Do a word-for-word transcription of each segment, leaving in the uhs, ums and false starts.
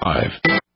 five.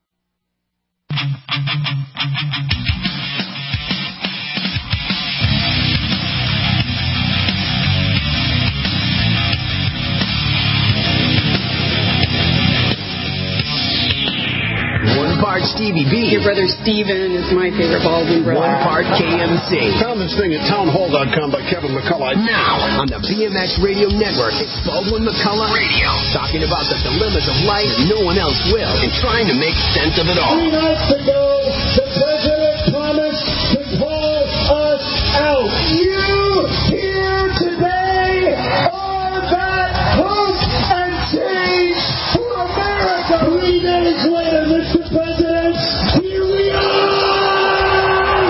Part Stevie B. Your brother Steven is my favorite Baldwin brother. One part K M C. Found this thing at townhall dot com by Kevin McCullough. Now, on the B M X Radio Network, it's Baldwin McCullough Radio. Talking about the dilemmas of life and no one else will, and trying to make sense of it all. Three nights ago, the president promised to pull us out. You here today are that hope and change for America. Three days later, Mister President, here we are!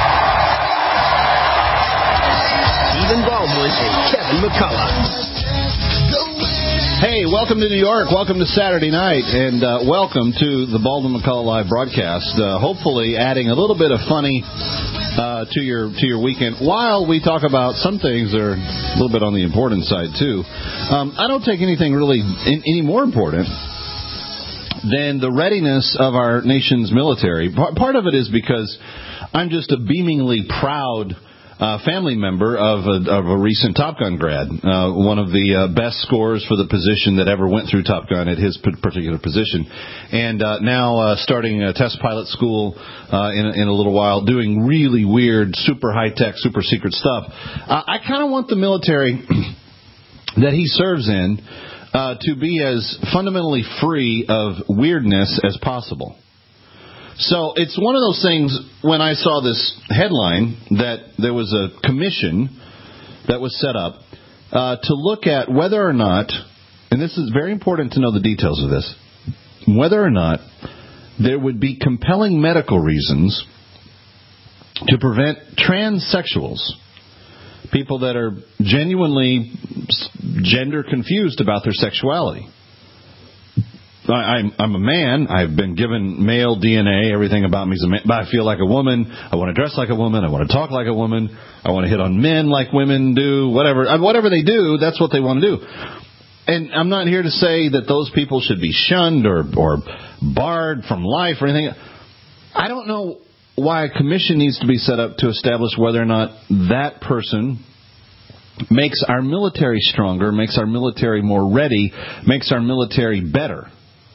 Stephen Baldwin and Kevin McCullough. Hey, welcome to New York. Welcome to Saturday night, and uh, welcome to the Baldwin McCullough live broadcast. Uh, hopefully, adding a little bit of funny uh, to your to your weekend, while we talk about some things that are a little bit on the important side too. Um, I don't take anything really in, any more important than the readiness of our nation's military. Part of it is because I'm just a beamingly proud uh, family member of a, of a recent Top Gun grad, uh, one of the uh, best scorers for the position that ever went through Top Gun at his particular position, and uh, now uh, starting a test pilot school uh, in, a, in a little while, doing really weird, super high-tech, super secret stuff. Uh, I kind of want the military that he serves in Uh, to be as fundamentally free of weirdness as possible. So it's one of those things, when I saw this headline that there was a commission that was set up uh, to look at whether or not, and this is very important to know the details of this, whether or not there would be compelling medical reasons to prevent transsexuals, people that are genuinely gender confused about their sexuality. I, I'm, I'm a man. I've been given male D N A. Everything about me is a man. But I feel like a woman. I want to dress like a woman. I want to talk like a woman. I want to hit on men like women do. Whatever, whatever they do, that's what they want to do. And I'm not here to say that those people should be shunned or, or barred from life or anything. I don't know why a commission needs to be set up to establish whether or not that person makes our military stronger, makes our military more ready, makes our military better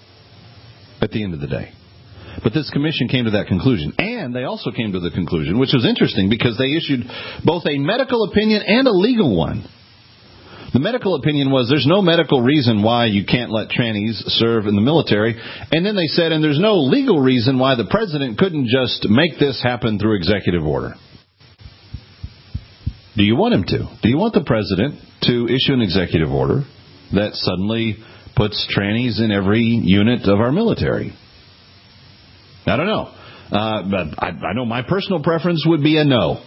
at the end of the day. But this commission came to that conclusion. And they also came to the conclusion, which was interesting, because they issued both a medical opinion and a legal one. The medical opinion was there's no medical reason why you can't let trannies serve in the military. And then they said, and there's no legal reason why the president couldn't just make this happen through executive order. Do you want him to? Do you want the president to issue an executive order that suddenly puts trannies in every unit of our military? I don't know. Uh, but I, I know my personal preference would be a no.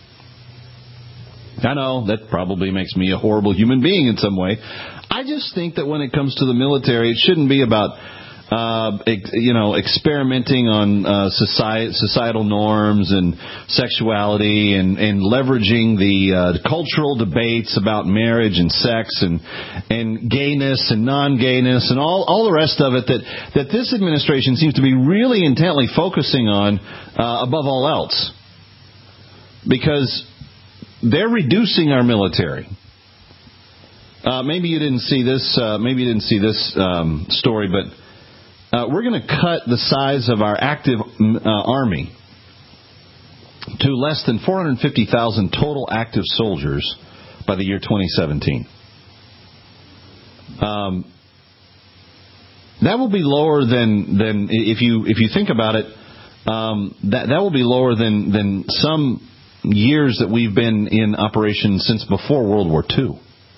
I know that probably makes me a horrible human being in some way. I just think that when it comes to the military, it shouldn't be about, uh, ex- you know, experimenting on uh, society, societal norms and sexuality and, and leveraging the uh, cultural debates about marriage and sex and and gayness and non-gayness and all, all the rest of it that, that this administration seems to be really intently focusing on uh, above all else. Because they're reducing our military. Uh, maybe you didn't see this. Uh, maybe you didn't see this um, story, but uh, we're going to cut the size of our active uh, army to less than four hundred fifty thousand total active soldiers by the year twenty seventeen. Um, that will be lower than than if you if you think about it. Um, that that will be lower than than some years that we've been in operation since before World War Two.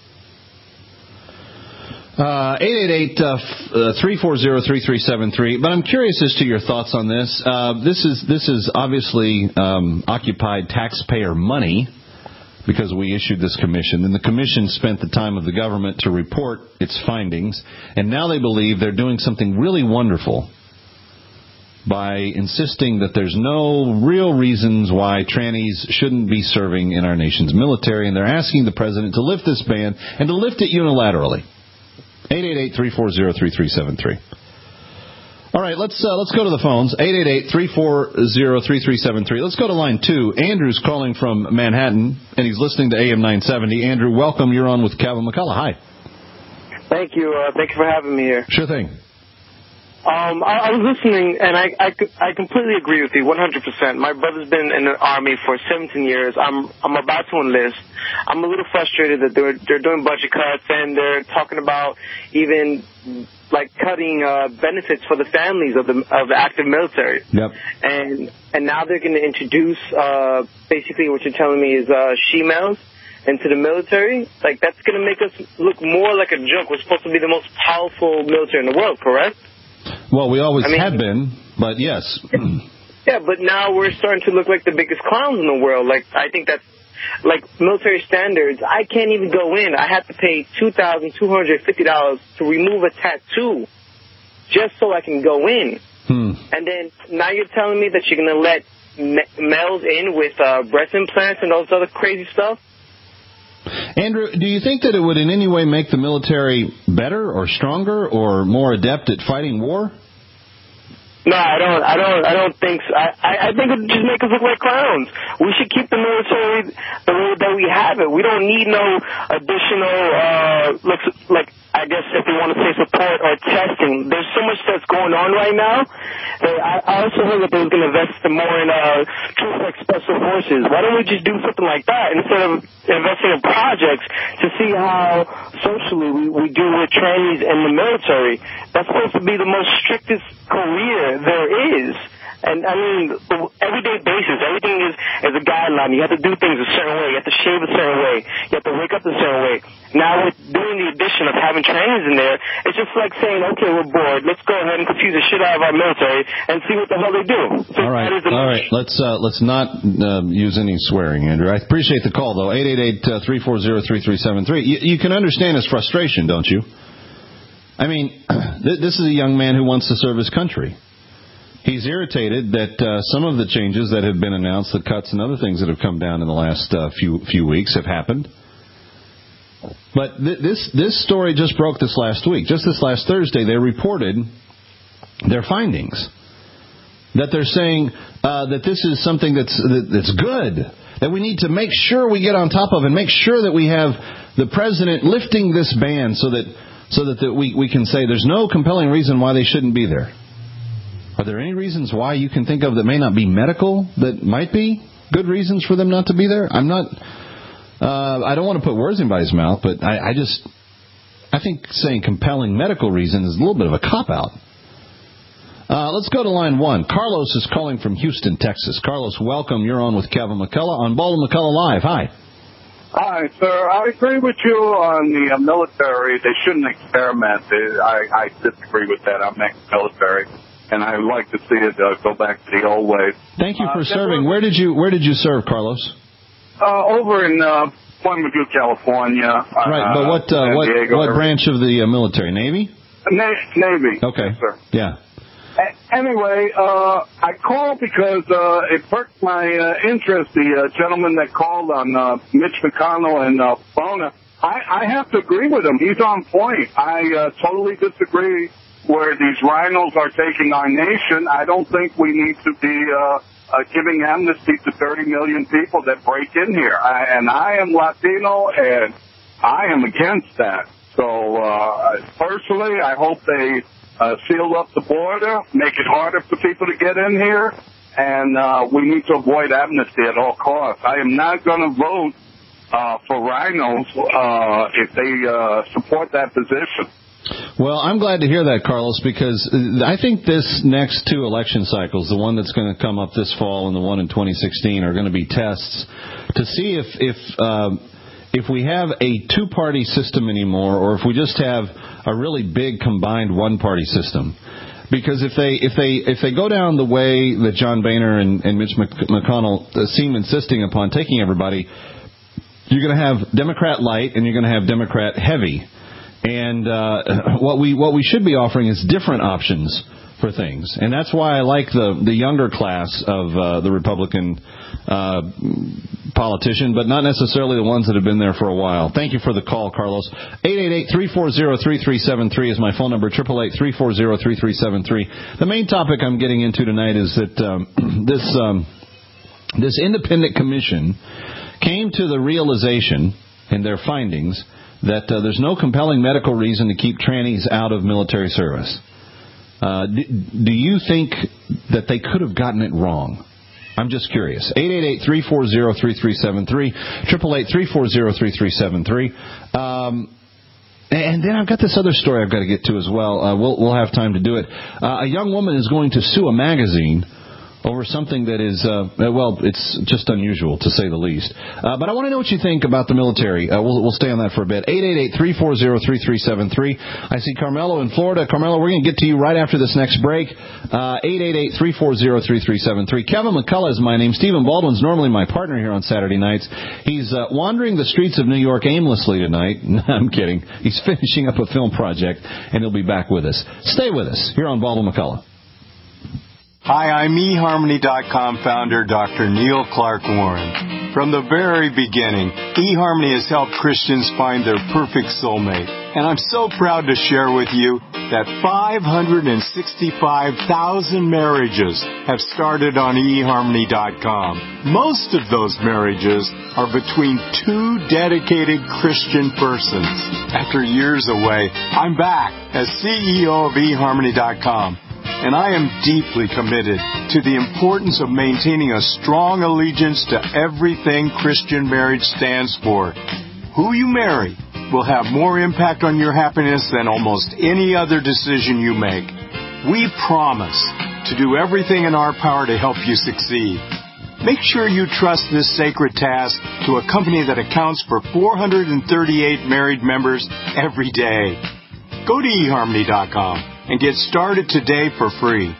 Uh, eight eight eight, three four zero, three three seven three. But I'm curious as to your thoughts on this. Uh, this is this is obviously um, occupied taxpayer money, because we issued this commission. And the commission spent the time of the government to report its findings. And now they believe they're doing something really wonderful by insisting that there's no real reasons why trannies shouldn't be serving in our nation's military, and they're asking the president to lift this ban and to lift it unilaterally. eight eight eight, three four zero, three three seven three. All right, let's uh, let's go to the phones. eight eight eight, three four zero, three three seven three. Let's go to line two. Andrew's calling from Manhattan, and he's listening to A M nine seventy. Andrew, welcome. You're on with Calvin McCullough. Hi. Thank you. Uh, thank you for having me here. Sure thing. Um, I, I was listening, and I, I, I completely agree with you, one hundred percent. My brother's been in the Army for seventeen years. I'm I'm about to enlist. I'm a little frustrated that they're they're doing budget cuts, and they're talking about even like cutting uh, benefits for the families of the of the active military. Yep. And and now they're going to introduce uh, basically what you're telling me is uh, she-males into the military. Like, that's going to make us look more like a joke. We're supposed to be the most powerful military in the world, correct? Well, we always I mean, have been, but yes. Yeah, but now we're starting to look like the biggest clowns in the world. Like, I think that's, like, military standards, I can't even go in. I have to pay two thousand two hundred fifty dollars to remove a tattoo just so I can go in. Hmm. And then now you're telling me that you're going to let ma- males in with uh, breast implants and all this other crazy stuff? Andrew, do you think that it would in any way make the military better or stronger or more adept at fighting war? No, I don't. I don't. I don't think so. I, I, I think it would just make us look like clowns. We should keep the military the way that we have it. We don't need no additional, uh, looks like I guess if we want to say support or testing. There's so much that's going on right now. That I, I also heard that they were going to invest more in uh, troops like special forces. Why don't we just do something like that instead of investing in projects to see how socially we, we do with trainees in the military? That's supposed to be the most strictest career there is. And, I mean, everyday basis, everything is, is a guideline. You have to do things a certain way. You have to shave a certain way. You have to wake up a certain way. Now, with doing the addition of having trainers in there, it's just like saying, okay, we're bored. Let's go ahead and confuse the shit out of our military and see what the hell they do. So all right, all right. Let's, uh, let's not uh, use any swearing, Andrew. I appreciate the call, though. eight eight eight, three four zero, three three seven three. You, you can understand his frustration, don't you? I mean, th- this is a young man who wants to serve his country. He's irritated that uh, some of the changes that have been announced, the cuts and other things that have come down in the last uh, few few weeks have happened. But th- this this story just broke this last week. Just this last Thursday, they reported their findings. That they're saying uh, that this is something that's that, that's good, that we need to make sure we get on top of and make sure that we have the president lifting this ban so that so that the, we, we can say there's no compelling reason why they shouldn't be there. Are there any reasons why you can think of that may not be medical that might be good reasons for them not to be there? I'm not, uh, I don't want to put words in anybody's mouth, but I, I just, I think saying compelling medical reason is a little bit of a cop-out. Uh, let's go to line one. Carlos is calling from Houston, Texas. Carlos, welcome. You're on with Calvin McCullough on Baldwin McCullough Live. Hi. Hi, sir. I agree with you on the uh, military. They shouldn't experiment. They, I, I disagree with that. I'm ex-military. And I would like to see it uh, go back to the old ways. Thank you for uh, serving. Where did you Where did you serve, Carlos? Uh, over in uh, Point Mugu, California. Right, but what uh, what Diego, what branch of the uh, military? Navy? Na- Navy. Okay. Yes, sir. Yeah. A- anyway, uh, I called because uh, it perked my uh, interest. The uh, gentleman that called on uh, Mitch McConnell and uh, Bona. I, I have to agree with him. He's on point. I uh, totally disagree. Where these rhinos are taking our nation, I don't think we need to be uh, uh, giving amnesty to thirty million people that break in here. I, and I am Latino, and I am against that. So uh, personally, I hope they uh, seal up the border, make it harder for people to get in here, and uh, we need to avoid amnesty at all costs. I am not going to vote uh, for rhinos uh, if they uh, support that position. Well, I'm glad to hear that, Carlos, because I think this next two election cycles, the one that's going to come up this fall and the one in twenty sixteen, are going to be tests to see if if um, if we have a two-party system anymore, or if we just have a really big combined one-party system. Because if they if they if they go down the way that John Boehner and, and Mitch McConnell seem insisting upon taking everybody, you're going to have Democrat light and you're going to have Democrat heavy. And uh, what we what we should be offering is different options for things. And that's why I like the, the younger class of uh, the Republican uh, politician, but not necessarily the ones that have been there for a while. Thank you for the call, Carlos. eight eight eight, three four zero, three three seven three is my phone number, eight eight eight, three four zero, three three seven three. The main topic I'm getting into tonight is that um, this um, this independent commission came to the realization in their findings that uh, there's no compelling medical reason to keep trannies out of military service. Uh, do, do you think that they could have gotten it wrong? I'm just curious. eight eight eight, three four zero, three three seven three, eight eight eight, three four zero, three three seven three. Um, and then I've got this other story I've got to get to as well. Uh, we'll, we'll have time to do it. Uh, a young woman is going to sue a magazine over something that is, uh, well, it's just unusual, to say the least. Uh, but I want to know what you think about the military. Uh, we'll, we'll stay on that for a bit. eight eight eight, three four zero, three three seven three. I see Carmelo in Florida. Carmelo, we're going to get to you right after this next break. Uh, eight eight eight, three four zero, three three seven three. Kevin McCullough is my name. Stephen Baldwin's normally my partner here on Saturday nights. He's uh, wandering the streets of New York aimlessly tonight. I'm kidding. He's finishing up a film project, and he'll be back with us. Stay with us here on Baldwin McCullough. Hi, I'm e harmony dot com founder Doctor Neil Clark Warren. From the very beginning, eHarmony has helped Christians find their perfect soulmate. And I'm so proud to share with you that five hundred sixty-five thousand marriages have started on e harmony dot com. Most of those marriages are between two dedicated Christian persons. After years away, I'm back as C E O of e harmony dot com. And I am deeply committed to the importance of maintaining a strong allegiance to everything Christian marriage stands for. Who you marry will have more impact on your happiness than almost any other decision you make. We promise to do everything in our power to help you succeed. Make sure you trust this sacred task to a company that accounts for four hundred thirty-eight married members every day. Go to e harmony dot com and get started today for free.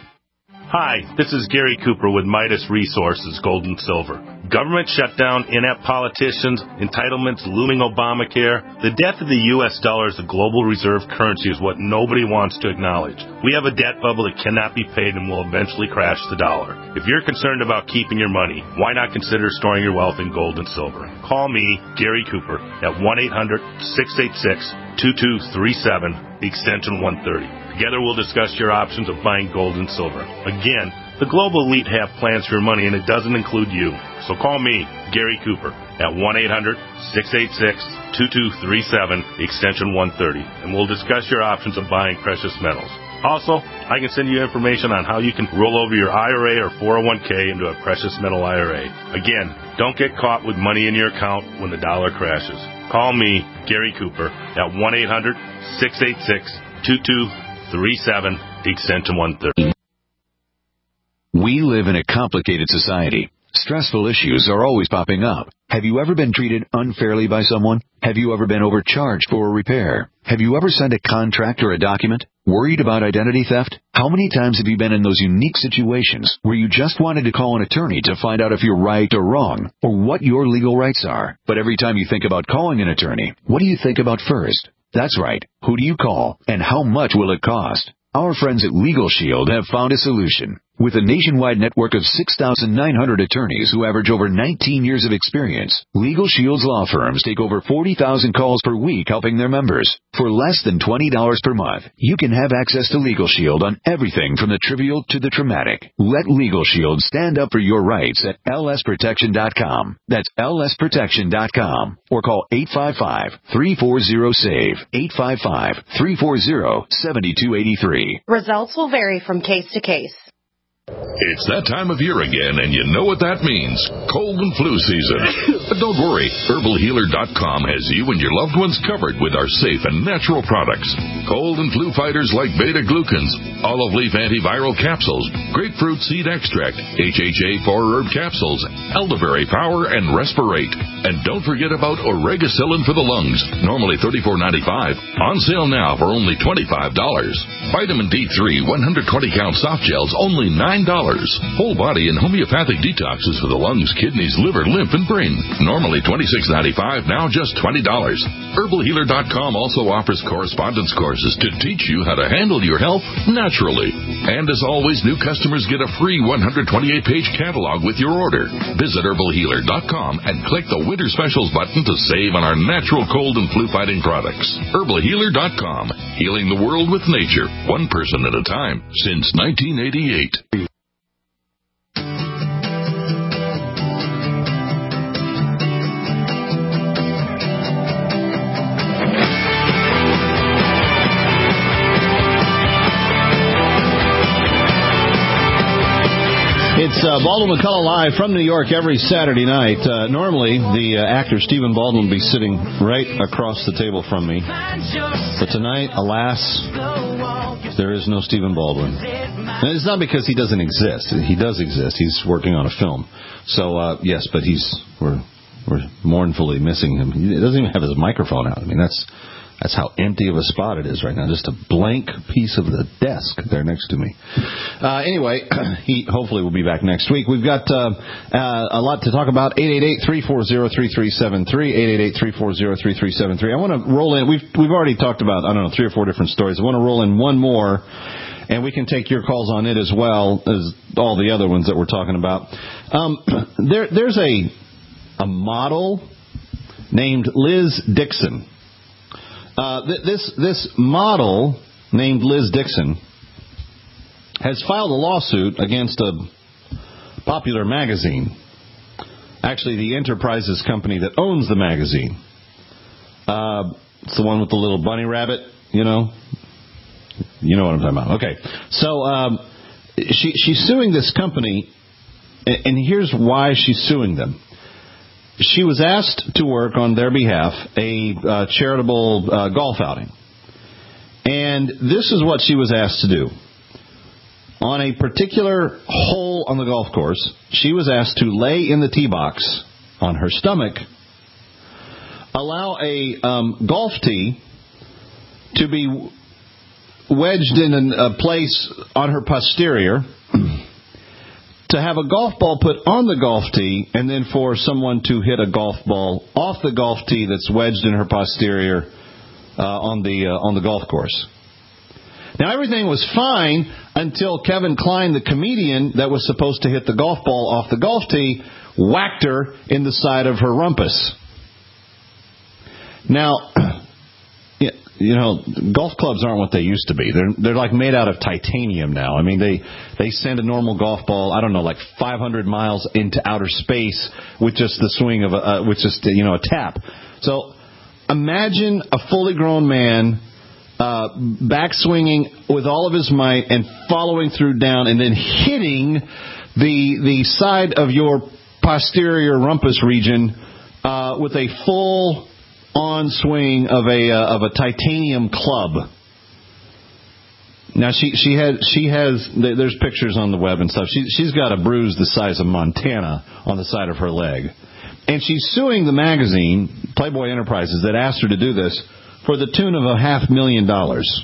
Hi, this is Gary Cooper with Midas Resources, Gold and Silver. Government shutdown, inept politicians, entitlements, looming Obamacare. The death of the U S dollar as a global reserve currency is what nobody wants to acknowledge. We have a debt bubble that cannot be paid and will eventually crash the dollar. If you're concerned about keeping your money, why not consider storing your wealth in gold and silver? Call me, Gary Cooper, at one eight hundred, six eight six, two two three seven, extension one thirty. Together we'll discuss your options of buying gold and silver. Again, the global elite have plans for your money, and it doesn't include you. So call me, Gary Cooper, at one eight hundred, six eight six, two two three seven, extension one thirty, and we'll discuss your options of buying precious metals. Also, I can send you information on how you can roll over your I R A or four oh one k into a precious metal I R A. Again, don't get caught with money in your account when the dollar crashes. Call me, Gary Cooper, at one eight hundred, six eight six, two two three seven, extension one thirty. We live in a complicated society. Stressful issues are always popping up. Have you ever been treated unfairly by someone? Have you ever been overcharged for a repair? Have you ever signed a contract or a document? Worried about identity theft? How many times have you been in those unique situations where you just wanted to call an attorney to find out if you're right or wrong, or what your legal rights are? But every time you think about calling an attorney, what do you think about first? That's right. Who do you call, and how much will it cost? Our friends at Legal Shield have found a solution. With a nationwide network of six thousand nine hundred attorneys who average over nineteen years of experience, Legal Shield's law firms take over forty thousand calls per week helping their members. For less than twenty dollars per month, you can have access to Legal Shield on everything from the trivial to the traumatic. Let Legal Shield stand up for your rights at L S protection dot com. That's L S protection dot com. Or call eight five five, three four zero, S A V E, eight five five, three four zero, seven two eight three. Results will vary from case to case. It's that time of year again, and you know what that means. Cold and flu season. But don't worry, herbal healer dot com has you and your loved ones covered with our safe and natural products. Cold and flu fighters like beta-glucans, olive leaf antiviral capsules, grapefruit seed extract, H H A four herb capsules, elderberry power, and respirate. And don't forget about Oregacillin for the lungs, normally thirty-four ninety-five, on sale now for only twenty-five dollars. Vitamin D three one hundred twenty count soft gels, only nine dollars. Whole body and homeopathic detoxes for the lungs, kidneys, liver, lymph, and brain, normally twenty-six ninety-five, now just twenty dollars. Herbal Healer dot com also offers correspondence courses to teach you how to handle your health naturally. And as always, new customers get a free one hundred twenty-eight page catalog with your order. Visit Herbal Healer dot com and click the Winter Specials button to save on our natural cold and flu fighting products. Herbal Healer dot com, healing the world with nature, one person at a time, since nineteen eighty-eight. It's uh, Baldwin McCullough Live from New York every Saturday night. Uh, normally, the uh, actor Stephen Baldwin would be sitting right across the table from me. But tonight, alas, there is no Stephen Baldwin. And it's not because he doesn't exist. He does exist. He's working on a film. So, uh, yes, but he's we're we're mournfully missing him. He doesn't even have his microphone out. I mean, that's that's how empty of a spot it is right now. Just a blank piece of the desk there next to me. Uh, anyway, he hopefully will be back next week. We've got uh, uh, a lot to talk about. eight eight eight, three four zero, three three seven three. eight eight eight, three four zero, three three seven three. I want to roll in. We've we've already talked about, I don't know, three or four different stories. I want to roll in one more, and we can take your calls on it as well as all the other ones that we're talking about. Um, there, there's a a model named Liz Dixon. Uh, th- this this model named Liz Dixon has filed a lawsuit against a popular magazine. Actually, the Enterprises company that owns the magazine. Uh, it's the one with the little bunny rabbit, you know. You know what I'm talking about. Okay. So um, she she's suing this company, and here's why she's suing them. She was asked to work on their behalf a uh, charitable uh, golf outing. And this is what she was asked to do. On a particular hole on the golf course, she was asked to lay in the tee box on her stomach, allow a um, golf tee to be wedged in a place on her posterior, to have a golf ball put on the golf tee, and then for someone to hit a golf ball off the golf tee that's wedged in her posterior uh, on the uh, on the golf course. Now, everything was fine until Kevin Kline, the comedian that was supposed to hit the golf ball off the golf tee, whacked her in the side of her rumpus. Now, you know, golf clubs aren't what they used to be. They're they're like made out of titanium now. I mean, they they send a normal golf ball, I don't know, like five hundred miles into outer space with just the swing of a uh, with just you know a tap. So imagine a fully grown man uh, back swinging with all of his might and following through down and then hitting the the side of your posterior rumpus region uh, with a full on swing of a uh, of a titanium club. Now she she had she has there's pictures on the web and stuff. She she's got a bruise the size of Montana on the side of her leg, and she's suing the magazine Playboy Enterprises that asked her to do this for the tune of a half million dollars.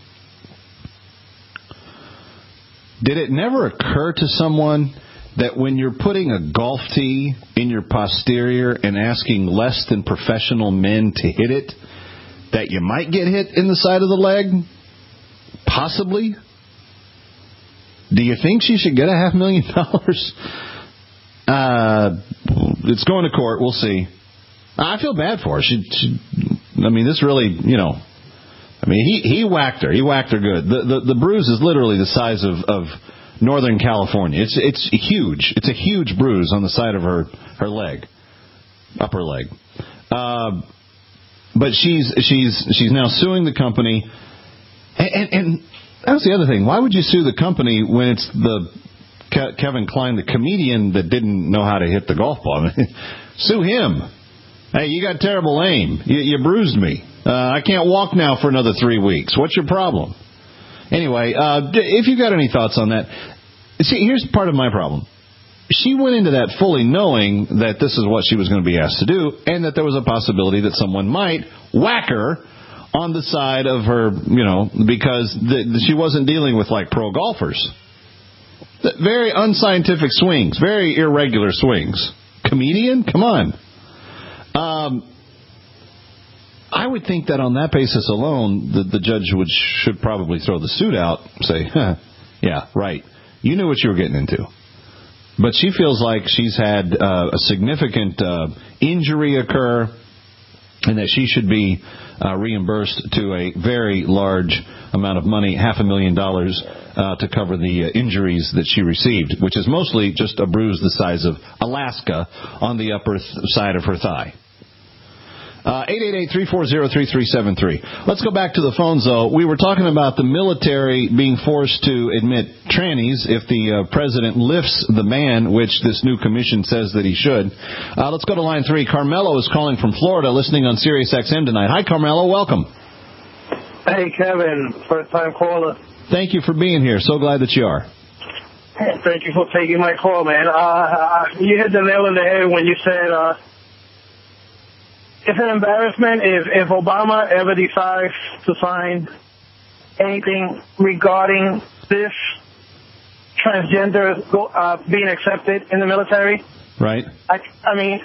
Did it never occur to someone that when you're putting a golf tee in your posterior and asking less than professional men to hit it, that you might get hit in the side of the leg? Possibly. Do you think she should get a half million dollars? Uh, it's going to court. We'll see. I feel bad for her. She, she, I mean, this really, you know, I mean, he, he whacked her. He whacked her good. The, the, the bruise is literally the size of, of Northern California. It's it's huge. It's a huge bruise on the side of her, her leg, upper leg. Uh, but she's she's she's now suing the company, and, and, and that was the other thing. Why would you sue the company when it's the Ke- Kevin Kline, the comedian, that didn't know how to hit the golf ball? I mean, sue him. Hey, you got terrible aim. You, you bruised me. Uh, I can't walk now for another three weeks. What's your problem? Anyway, uh, if you've got any thoughts on that, see, here's part of my problem. she went into that fully knowing that this is what she was going to be asked to do, and that there was a possibility that someone might whack her on the side of her, you know, because the, she wasn't dealing with, like, pro golfers. Very unscientific swings, very irregular swings. Comedian? Come on. Um, I would think that on that basis alone, the, the judge would should probably throw the suit out and say, huh, yeah, right. You knew what you were getting into. But she feels like she's had uh, a significant uh, injury occur and that she should be uh, reimbursed to a very large amount of money, half a million dollars, uh, to cover the uh, injuries that she received, which is mostly just a bruise the size of Alaska on the upper th- side of her thigh. Uh, eight eight eight, three four zero, three three seven three. Let's go back to the phones, though. We were talking about the military being forced to admit trannies if the uh, president lifts the ban, which this new commission says that he should. Uh, let's go to line three. Carmelo is calling from Florida, listening on Sirius X M tonight. Hi, Carmelo. Welcome. Hey, Kevin. First-time caller. Thank you for being here. So glad that you are. Thank you for taking my call, man. Uh, you hit the nail on the head when you said... Uh, It's an embarrassment if, if Obama ever decides to sign anything regarding this transgender go, uh, being accepted in the military. Right. I, I mean,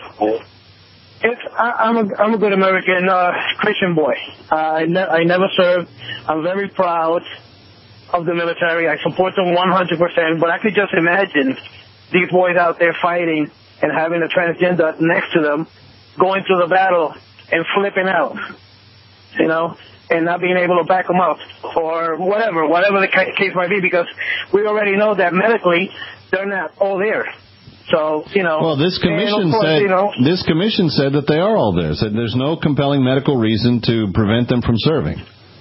it's, I, I'm, a, I'm a good American uh, Christian boy. Uh, I, ne- I never served. I'm very proud of the military. I support them one hundred percent. But I could just imagine these boys out there fighting and having a transgender next to them, going through the battle and flipping out, you know, and not being able to back them up or whatever, whatever the case might be, because we already know that medically they're not all there. So, you know. Well, this commission course, said you know, this commission said that they are all there. Said there's no compelling medical reason to prevent them from serving.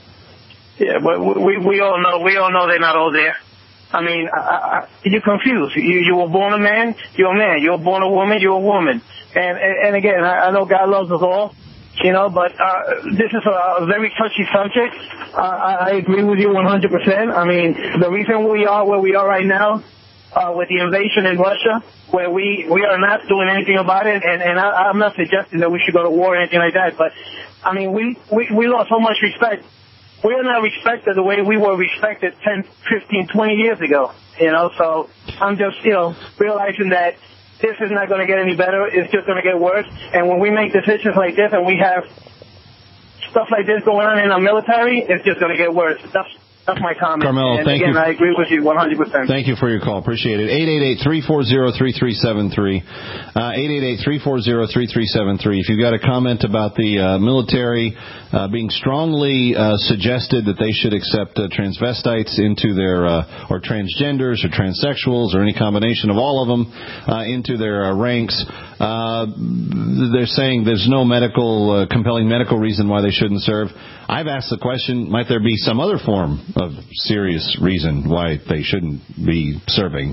Yeah, but we we all know we all know they're not all there. I mean, I, I, you're confused. You you were born a man, you're a man. You were born a woman, you're a woman. And and, and again, I, I know God loves us all, you know, but uh, this is a, a very touchy subject. Uh, I, I agree with you one hundred percent. I mean, the reason we are where we are right now uh, with the invasion in Russia, where we, we are not doing anything about it, and, and I, I'm not suggesting that we should go to war or anything like that, but, I mean, we, we, we lost so much respect. We are not respected the way we were respected ten, fifteen, twenty years ago, you know, so I'm just, you know, realizing that this is not going to get any better. It's just going to get worse. And when we make decisions like this and we have stuff like this going on in our military, it's just going to get worse. That's That's my comment. Carmelo, and thank again, you. I agree with you one hundred percent. Thank you for your call. Appreciate it. eight eight eight, three four zero, three three seven three. Uh, eight eight eight, three four zero, three three seven three. If you've got a comment about the uh, military uh, being strongly uh, suggested that they should accept uh, transvestites into their, uh, or transgenders or transsexuals or any combination of all of them uh, into their uh, ranks, uh, they're saying there's no medical, uh, compelling medical reason why they shouldn't serve. I've asked the question, might there be some other form of serious reason why they shouldn't be serving?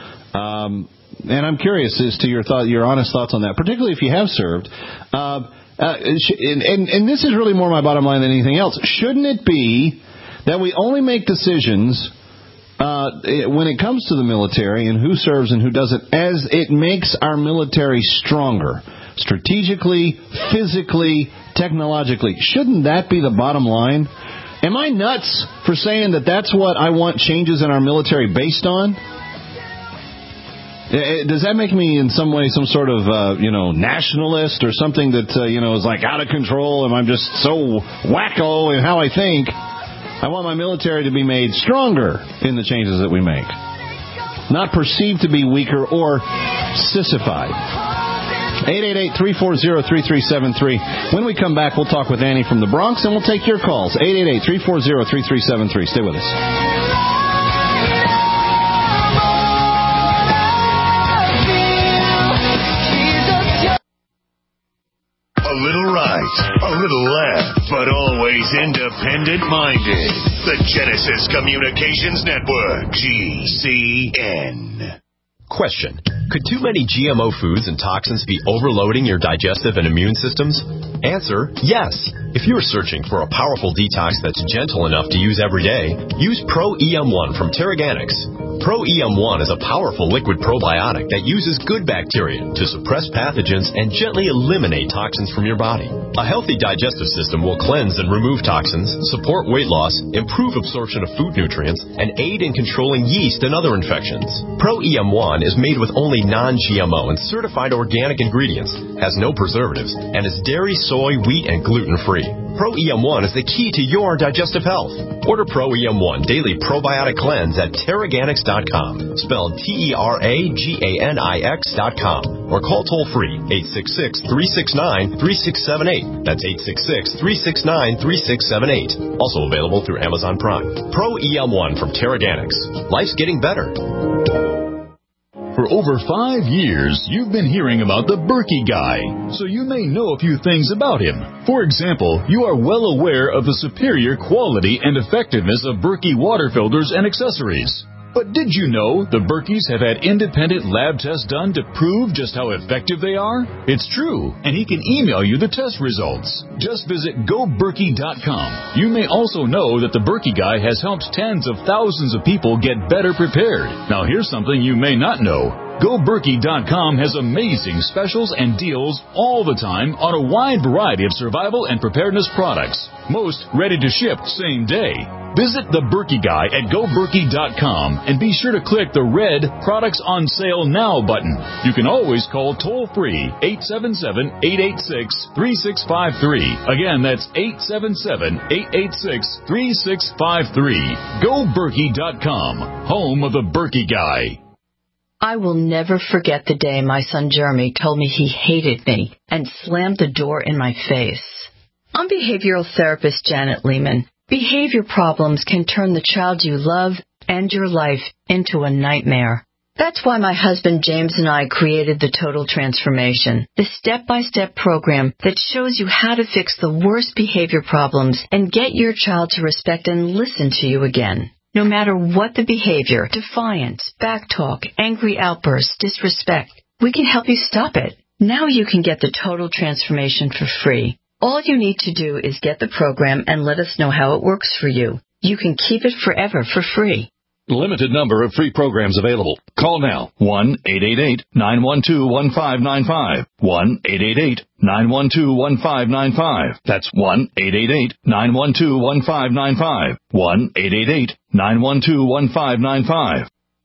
Um, and I'm curious as to your thought, your honest thoughts on that, particularly if you have served. Uh, uh, and, and, and this is really more my bottom line than anything else. Shouldn't it be that we only make decisions uh, when it comes to the military and who serves and who doesn't, as it makes our military stronger? Strategically, physically, technologically. Shouldn't that be the bottom line? Am I nuts for saying that that's what I want changes in our military based on? Does that make me in some way some sort of, uh, you know, nationalist or something that, uh, you know, is like out of control and I'm just so wacko in how I think? I want my military to be made stronger in the changes that we make, not perceived to be weaker or sissified. eight eight eight, three four zero, three three seven three. When we come back, we'll talk with Annie from the Bronx, and we'll take your calls. eight eight eight, three four zero, three three seven three. Stay with us. A little right, a little left, but always independent-minded. The Genesis Communications Network, G C N. Question. Could too many G M O foods and toxins be overloading your digestive and immune systems? Answer, yes. If you're searching for a powerful detox that's gentle enough to use every day, use Pro E M one from Terraganics. Pro E M one is a powerful liquid probiotic that uses good bacteria to suppress pathogens and gently eliminate toxins from your body. A healthy digestive system will cleanse and remove toxins, support weight loss, improve absorption of food nutrients, and aid in controlling yeast and other infections. Pro E M one is made with only non-G M O and certified organic ingredients, has no preservatives, and is dairy, soy, wheat, and gluten-free. Pro E M one is the key to your digestive health. Order Pro E M one Daily Probiotic Cleanse at Terraganics dot com, spelled T E R A G A N I X dot com, or call toll-free eight six six, three six nine, three six seven eight. That's eight six six, three six nine, three six seven eight. Also available through Amazon Prime. Pro E M one from Terraganics. Life's getting better. For over five years, you've been hearing about the Berkey Guy, so you may know a few things about him. For example, you are well aware of the superior quality and effectiveness of Berkey water filters and accessories. But did you know the Berkeys have had independent lab tests done to prove just how effective they are? It's true, and he can email you the test results. Just visit go berkey dot com. You may also know that the Berkey Guy has helped tens of thousands of people get better prepared. Now here's something you may not know. go berkey dot com has amazing specials and deals all the time on a wide variety of survival and preparedness products. Most ready to ship same day. Visit the Berkey Guy at go berkey dot com and be sure to click the red Products on Sale Now button. You can always call toll-free eight seven seven, eight eight six, three six five three. Again, that's eight seven seven, eight eight six, three six five three. go berkey dot com, home of the Berkey Guy. I will never forget the day my son Jeremy told me he hated me and slammed the door in my face. I'm behavioral therapist Janet Lehman. Behavior problems can turn the child you love and your life into a nightmare. That's why my husband James and I created the Total Transformation, the step-by-step program that shows you how to fix the worst behavior problems and get your child to respect and listen to you again. No matter what the behavior, defiance, backtalk, angry outbursts, disrespect, we can help you stop it. Now you can get the Total Transformation for free. All you need to do is get the program and let us know how it works for you. You can keep it forever for free. Limited number of free programs available. Call now. one eight eight eight, nine one two, one five nine five. one eight eight eight, nine one two, one five nine five. That's one eight eight eight, nine one two, one five nine five. one eight eight eight, nine one two, one five nine five.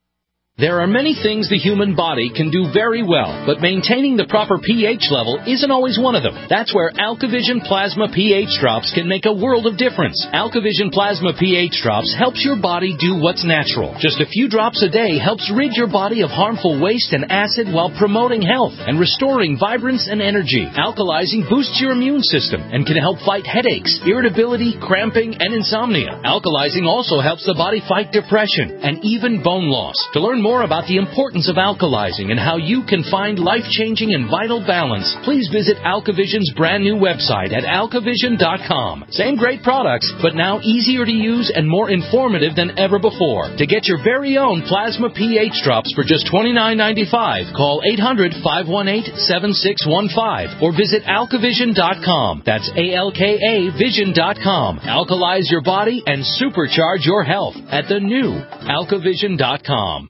There are many things the human body can do very well, but maintaining the proper pH level isn't always one of them. That's where AlkaVision Plasma pH Drops can make a world of difference. AlkaVision Plasma pH Drops helps your body do what's natural. Just a few drops a day helps rid your body of harmful waste and acid while promoting health and restoring vibrance and energy. Alkalizing boosts your immune system and can help fight headaches, irritability, cramping, and insomnia. Alkalizing also helps the body fight depression and even bone loss. To learn more about the importance of alkalizing and how you can find life-changing and vital balance, please visit AlkaVision's brand new website at alkavision dot com. Same great products, but now easier to use and more informative than ever before. To get your very own Plasma pH Drops for just twenty-nine ninety-five, call eight hundred, five one eight, seven six one five or visit alkavision dot com. That's A L K A vision dot com. Alkalize your body and supercharge your health at the new alkavision dot com.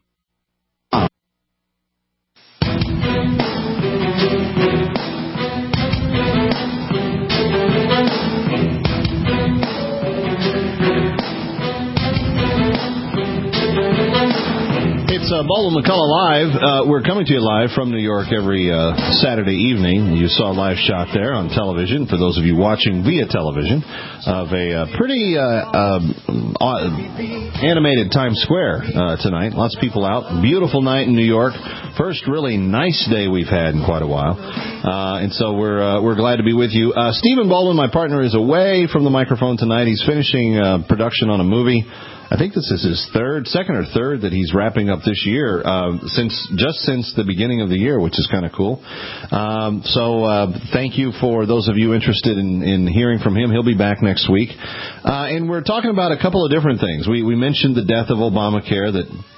It's uh, Baldwin McCullough Live. Uh, we're coming to you live from New York every uh, Saturday evening. You saw a live shot there on television, for those of you watching via television, of a uh, pretty uh, uh, animated Times Square uh, tonight. Lots of people out. Beautiful night in New York. First really nice day we've had in quite a while. Uh, and so we're uh, we're glad to be with you. Uh, Stephen Baldwin, my partner, is away from the microphone tonight. He's finishing uh, production on a movie. I think this is his third, second or third that he's wrapping up this year, uh, since just since the beginning of the year, which is kind of cool. Um, so uh, thank you for those of you interested in, in hearing from him. He'll be back next week. Uh, and we're talking about a couple of different things. We, we mentioned the death of Obamacare that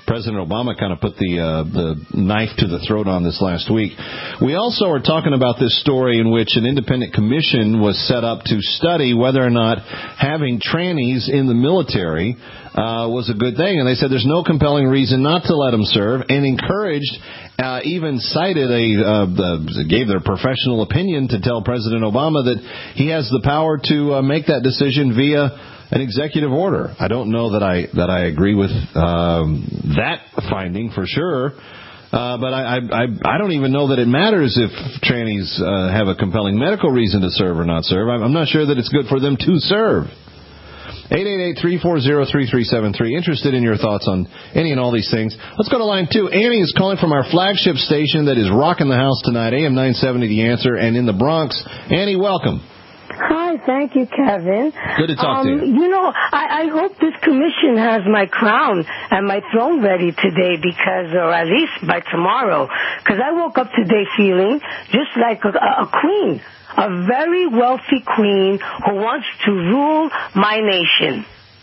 President Obama kind of put the uh, the knife to the throat on this last week. We also are talking about this story in which an independent commission was set up to study whether or not having trannies in the military uh, was a good thing. And they said there's no compelling reason not to let them serve, and encouraged, uh, even cited a, uh, the, gave their professional opinion to tell President Obama that he has the power to uh, make that decision via an executive order. I don't know that I that I agree with um, that finding for sure, uh, but I, I I don't even know that it matters if trannies uh, have a compelling medical reason to serve or not serve. I'm not sure that it's good for them to serve. eight eight eight, three four zero, three three seven three. Interested in your thoughts on any and all these things. Let's go to line two. Annie is calling from our flagship station that is rocking the house tonight, A M nine seventy The Answer, and in the Bronx. Annie, welcome. Hi, thank you, Kevin. Good to talk um, to you. You know, I, I hope this commission has my crown and my throne ready today, because, or at least by tomorrow, because I woke up today feeling just like a, a queen, a very wealthy queen who wants to rule my nation.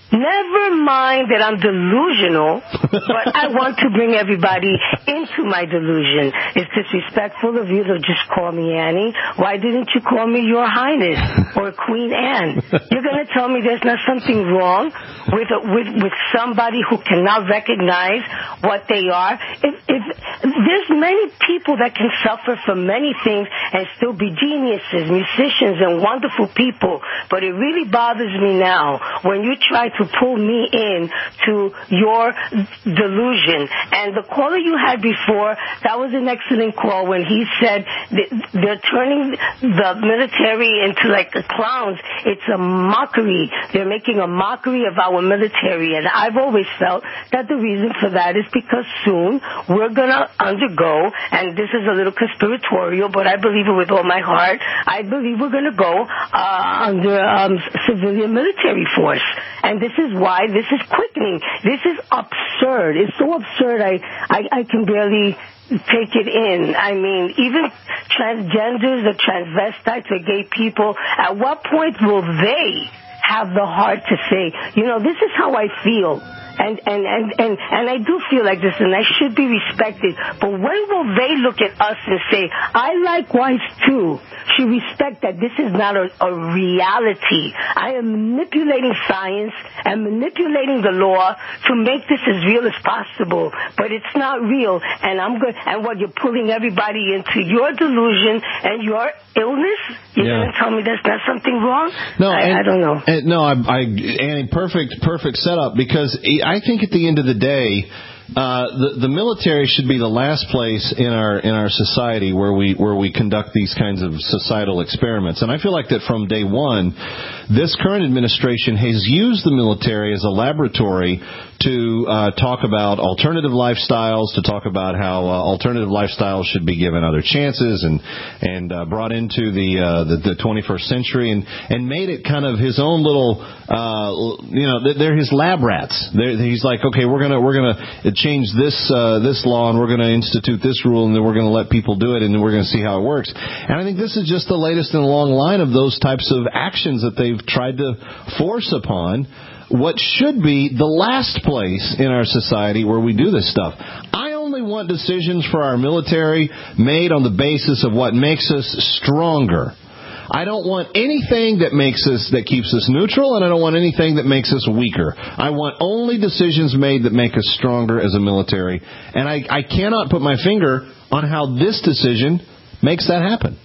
Never mind that I'm delusional, but I want to bring everybody into my delusion. It's disrespectful of you to just call me Annie. Why didn't you call me Your Highness or Queen Anne? You're going to tell me there's not something wrong with a, with with somebody who cannot recognize what they are? If, if there's many people that can suffer from many things and still be geniuses, musicians, and wonderful people, but it really bothers me now when you try to pull me in to your delusion. And the caller you had before, that was an excellent call when he said they're turning the military into like clowns. It's a mockery. They're making a mockery of our military. And I've always felt that the reason for that is because soon we're going to undergo, and this is a little conspiratorial, but I believe it with all my heart, I believe we're going to go uh, under um, civilian military force. And this is why this is quickening. This is absurd. It's so absurd I, I, I can barely take it in. I mean, even transgenders or transvestites or gay people, at what point will they have the heart to say, you know, this is how I feel? And, and, and, and, and I do feel like this, and I should be respected. But when will they look at us and say, I likewise, too, should respect that this is not a, a reality. I am manipulating science and manipulating the law to make this as real as possible. But it's not real. And I'm good. And what, you're pulling everybody into your delusion and your illness? You're yeah. going to tell me there's not something wrong? No, I, and, I don't know. And, no, I, I, Annie, perfect, perfect setup, because I think at the end of the day, uh, the, the military should be the last place in our in our society where we where we conduct these kinds of societal experiments. And I feel like that from day one, this current administration has used the military as a laboratory to uh, talk about alternative lifestyles, to talk about how uh, alternative lifestyles should be given other chances, and and uh, brought into the, uh, the the twenty-first century, and and made it kind of his own little, uh, you know, they're his lab rats. They're, he's like, okay, we're gonna we're gonna change this uh, this law, and we're gonna institute this rule, and then we're gonna let people do it, and then we're gonna see how it works. And I think this is just the latest in a long line of those types of actions that they've tried to force upon what should be the last place in our society where we do this stuff. I only want decisions for our military made on the basis of what makes us stronger. I don't want anything that makes us, that keeps us neutral, and I don't want anything that makes us weaker. I want only decisions made that make us stronger as a military. And I, I cannot put my finger on how this decision makes that happen.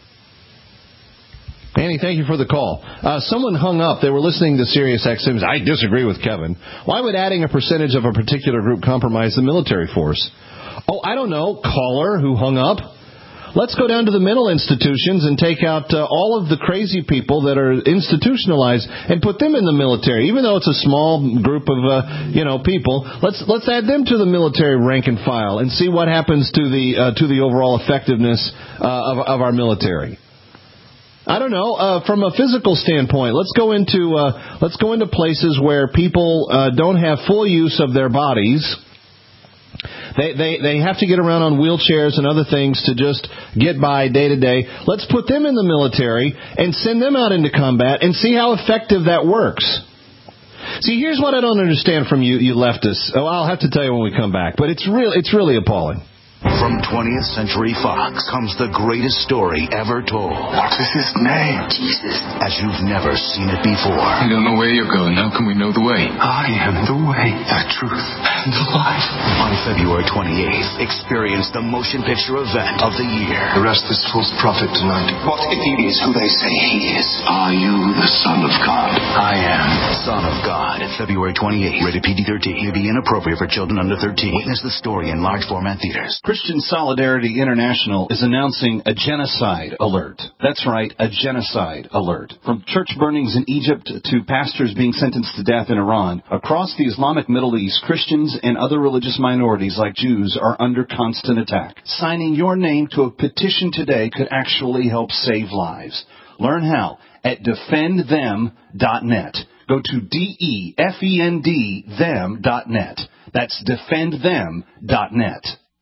Annie, thank you for the call. Uh, someone hung up. They were listening to Sirius X M. I disagree with Kevin. Why would adding a percentage of a particular group compromise the military force? Oh, I don't know. Caller who hung up. Let's go down to the mental institutions and take out uh, all of the crazy people that are institutionalized and put them in the military. Even though it's a small group of uh, you know people, let's let's add them to the military rank and file and see what happens to the uh, to the overall effectiveness uh, of, of our military. I don't know. Uh, from a physical standpoint, let's go into uh, let's go into places where people uh, don't have full use of their bodies. They, they they have to get around on wheelchairs and other things to just get by day to day. Let's put them in the military and send them out into combat and see how effective that works. See, here's what I don't understand from you, you leftists. Oh, I'll have to tell you when we come back, but it's real. It's really appalling. From twentieth Century Fox comes the greatest story ever told. What is his name? Jesus. As you've never seen it before. I don't know where you're going. How can we know the way? I am the way, the truth, and the life. On February twenty-eighth, experience the motion picture event of the year. Arrest this false prophet tonight. What if he is who they say he is? Are you the Son of God? I am. Son of God. February twenty-eighth. Rated P G thirteen. May be inappropriate for children under thirteen. Witness the story in large format theaters. Christian Solidarity International is announcing a genocide alert. That's right, a genocide alert. From church burnings in Egypt to pastors being sentenced to death in Iran, across the Islamic Middle East, Christians and other religious minorities like Jews are under constant attack. Signing your name to a petition today could actually help save lives. Learn how at defend them dot net. Go to D E F E N D them dot net. That's defend them dot net.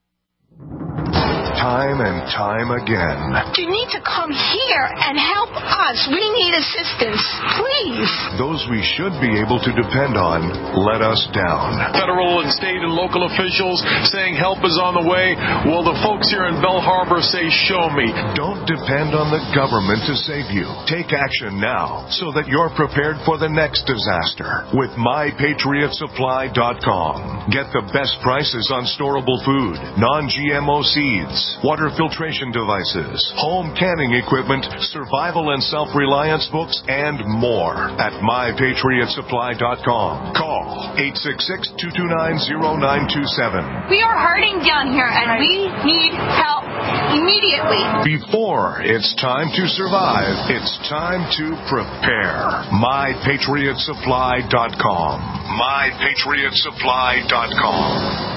Time and time again. You need to come here and help us. We need assistance, please. Those we should be able to depend on let us down. Federal and state and local officials saying help is on the way. Well, the folks here in Bell Harbor say, show me. Don't depend on the government to save you. Take action now so that you're prepared for the next disaster with my patriot supply dot com. Get the best prices on storable food, non-G M O seeds, water filtration devices, home canning equipment, survival and self-reliance books, and more at my patriot supply dot com. Call eight six six, two two nine, zero nine two seven. We are hurting down here, and we need help immediately. Before it's time to survive, it's time to prepare. my patriot supply dot com. my patriot supply dot com.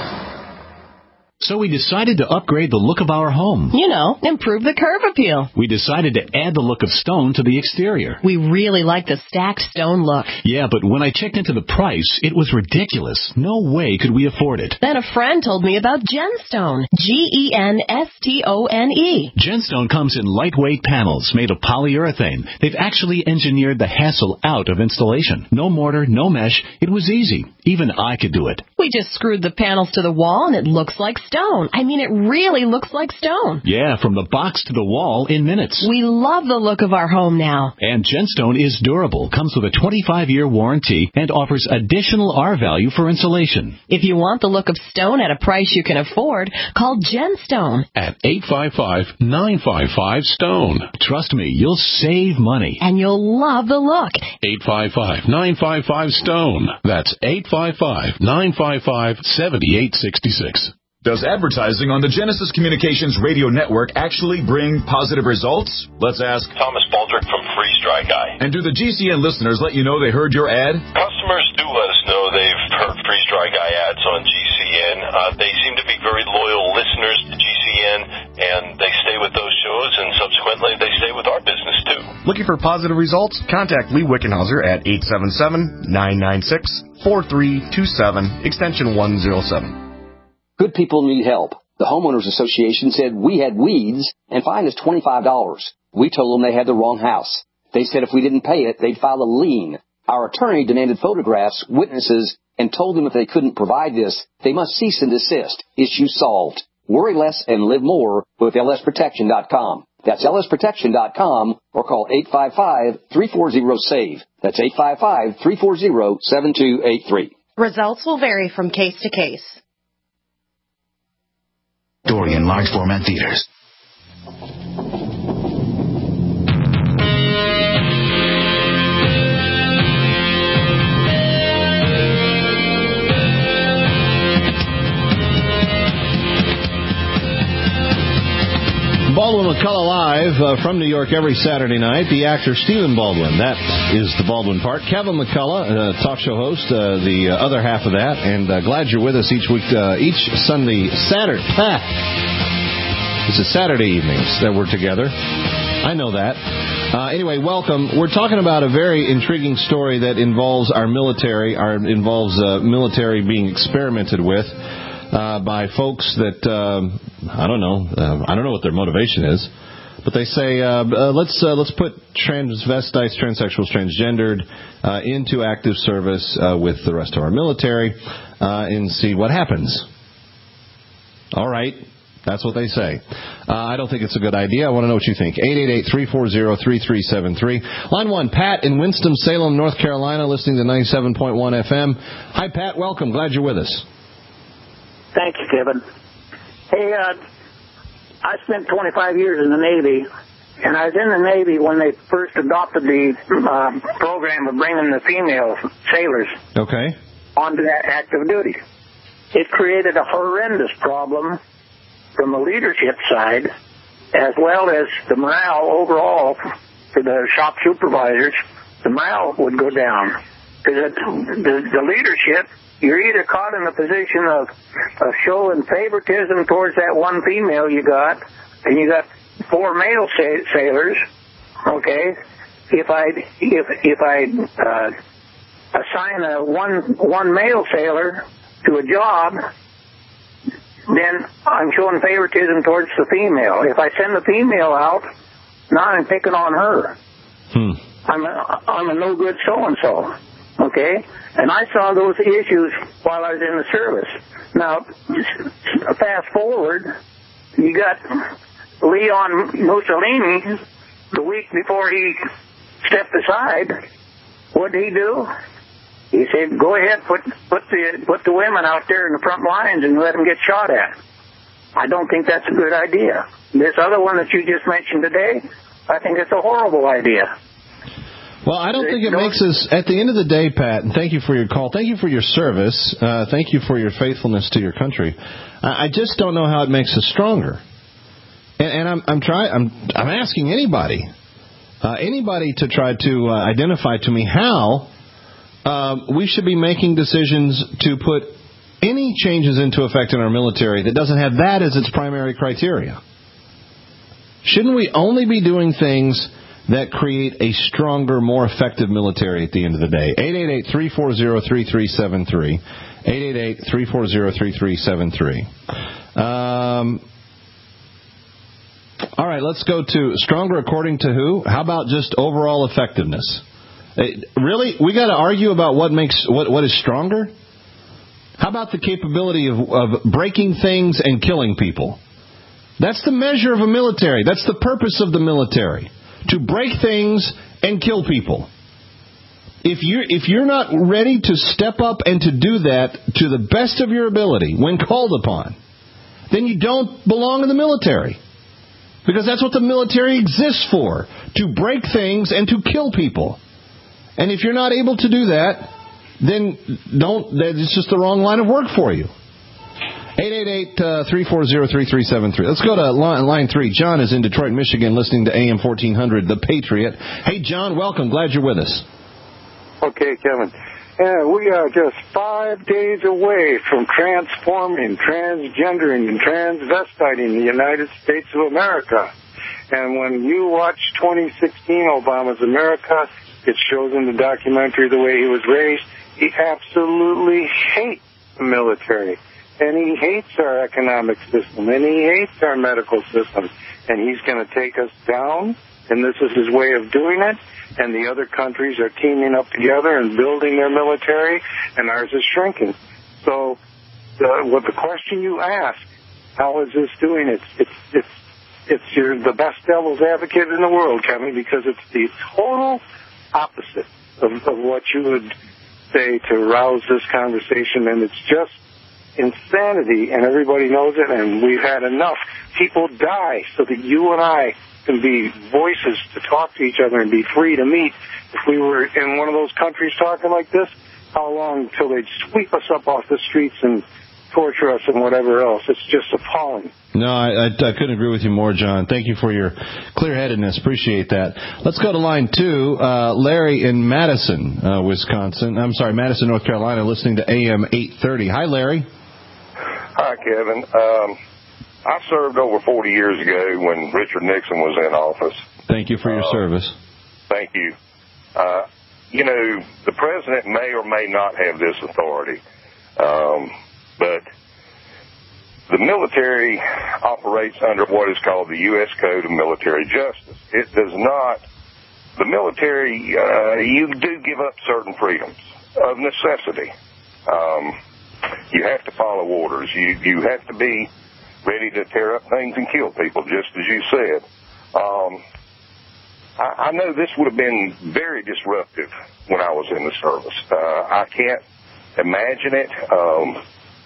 So we decided to upgrade the look of our home. You know, improve the curb appeal. We decided to add the look of stone to the exterior. We really like the stacked stone look. Yeah, but when I checked into the price, it was ridiculous. No way could we afford it. Then a friend told me about Genstone. G E N S T O N E. Genstone comes in lightweight panels made of polyurethane. They've actually engineered the hassle out of installation. No mortar, no mesh. It was easy. Even I could do it. We just screwed the panels to the wall and it looks like stone. I mean, it really looks like stone. Yeah, from the box to the wall in minutes. We love the look of our home now. And Genstone is durable, comes with a twenty-five year warranty, and offers additional R value for insulation. If you want the look of stone at a price you can afford, call Genstone at eight five five, nine five five, STONE. Trust me, you'll save money. And you'll love the look. eight five five, nine five five, STONE. That's eight five five, nine five five, seven eight six six. Does advertising on the Genesis Communications radio network actually bring positive results? Let's ask Thomas Baldrick from Freeze Dry Guy. And do the G C N listeners let you know they heard your ad? Customers do let us know they've heard Freeze Dry Guy ads on G C N. Uh, they seem to be very loyal listeners to G C N, and they stay with those shows, and subsequently they stay with our business too. Looking for positive results? Contact Lee Wickenhauser at eight seven seven, nine nine six, four three two seven, extension one oh seven. Good people need help. The Homeowners Association said we had weeds and fined us twenty-five dollars. We told them they had the wrong house. They said if we didn't pay it, they'd file a lien. Our attorney demanded photographs, witnesses, and told them if they couldn't provide this, they must cease and desist. Issue solved. Worry less and live more with L S protection dot com. That's L S protection dot com or call eight five five, three four zero, SAVE. That's eight five five, three four zero, seven two eight three. Results will vary from case to case. Story in large format theaters. Baldwin McCullough Live uh, from New York every Saturday night. The actor Stephen Baldwin, that is the Baldwin part. Kevin McCullough, uh, talk show host, uh, the uh, other half of that. And uh, glad you're with us each week, uh, each Sunday, Saturday. It's a Saturday evenings that we're together. I know that. Uh, anyway, welcome. We're talking about a very intriguing story that involves our military, our involves uh, military being experimented with. Uh, by folks that, um, I don't know, uh, I don't know what their motivation is, But they say uh, uh, let's uh, let's put transvestites, transsexuals, transgendered uh, into active service uh, with the rest of our military uh, and see what happens. All right. That's what they say. Uh, I don't think it's a good idea. I want to know what you think. eight eight eight, three four zero, three three seven three. Line one, Pat in Winston-Salem, North Carolina, listening to ninety-seven point one F M. Hi, Pat. Welcome. Glad you're with us. Thank you, Kevin. Hey, uh, I spent twenty-five years in the Navy, and I was in the Navy when they first adopted the uh, program of bringing the female sailors okay. onto that active duty. It created a horrendous problem from the leadership side, as well as the morale overall for the shop supervisors. The morale would go down because the, the leadership, you're either caught in a position of, of showing favoritism towards that one female you got, and you got four male sa- sailors. Okay, if I if if I uh, assign a one one male sailor to a job, then I'm showing favoritism towards the female. If I send the female out, now I'm picking on her. Hmm. I'm a, I'm a no good so and so. Okay, and I saw those issues while I was in the service. Now, fast forward, you got Leon Mussolini the week before he stepped aside. What did he do? He said, "Go ahead, put put the put the women out there in the front lines and let them get shot at." I don't think that's a good idea. This other one that you just mentioned today, I think it's a horrible idea. Well, I don't think it makes us, at the end of the day, Pat, and thank you for your call. Thank you for your service. Uh, thank you for your faithfulness to your country. I, I just don't know how it makes us stronger. And, and I'm I'm trying. I'm I'm asking anybody, uh, anybody to try to uh, identify to me how um, we should be making decisions to put any changes into effect in our military that doesn't have that as its primary criteria. Shouldn't we only be doing things that create a stronger, more effective military at the end of the day? eight eight eight, three four zero, three three seven three. eight eight eight, three four zero, three three seven three. Um, all right, let's go to stronger according to who? How about just overall effectiveness? It, really? We got to argue about what makes what what is stronger? How about the capability of, of breaking things and killing people? That's the measure of a military. That's the purpose of the military. To break things and kill people. If you're, if you're not ready to step up and to do that to the best of your ability when called upon, then you don't belong in the military. Because that's what the military exists for. To break things and to kill people. And if you're not able to do that, then don't, it's just the wrong line of work for you. eight eight eight, three four zero, three three seven three. Let's go to line, line three. John is in Detroit, Michigan, listening to A M fourteen hundred, The Patriot. Hey, John, welcome. Glad you're with us. Okay, Kevin. Yeah, we are just five days away from transforming, transgendering, and transvestiting the United States of America. And when you watch twenty sixteen Obama's America, it shows in the documentary the way he was raised. He absolutely hates the military. And he hates our economic system, and he hates our medical system. And he's going to take us down, and this is his way of doing it. And the other countries are teaming up together and building their military, and ours is shrinking. So the, what the question you ask, how is this doing? It's, it's, it's, it's you're the best devil's advocate in the world, Kevin, because it's the total opposite of, of what you would say to rouse this conversation, and it's just insanity, and everybody knows it, and we've had enough. People die so that you and I can be voices to talk to each other and be free to meet. If we were in one of those countries talking like this, how long until they'd sweep us up off the streets and torture us and whatever else? It's just appalling. No, I, I, I couldn't agree with you more, John. Thank you for your clear-headedness. Appreciate that. Let's go to line two. Uh, Larry in Madison, uh, Wisconsin. I'm sorry, Madison, North Carolina, listening to A M eight thirty. Hi, Larry. Hi, Kevin. Um, I served over forty years ago when Richard Nixon was in office. Thank you for your uh, service. Thank you. Uh, you know, the president may or may not have this authority, um, but the military operates under what is called the U S Code of Military Justice. It does not, the military, uh, you do give up certain freedoms of necessity. Um, you have to follow orders. You, you have to be ready to tear up things and kill people, just as you said. Um, I, I know this would have been very disruptive when I was in the service. Uh, I can't imagine it. Um,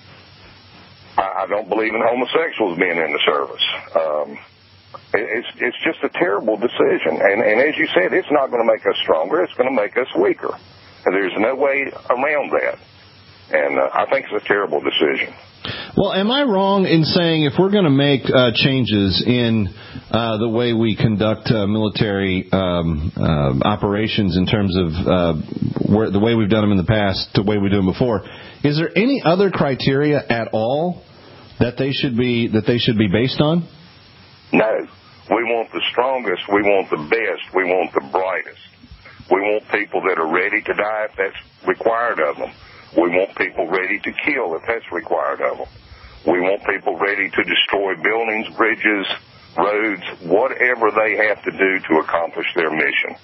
I, I don't believe in homosexuals being in the service. Um, it, it's it's just a terrible decision. And, and as you said, it's not going to make us stronger. It's going to make us weaker. And there's no way around that. And uh, I think it's a terrible decision. Well, am I wrong in saying if we're going to make uh, changes in uh, the way we conduct uh, military um, uh, operations in terms of uh, where, the way we've done them in the past to the way we do them before, is there any other criteria at all that they should be that they should be based on? No. We want the strongest. We want the best. We want the brightest. We want people that are ready to die if that's required of them. We want people ready to kill if that's required of them. We want people ready to destroy buildings, bridges, roads, whatever they have to do to accomplish their mission.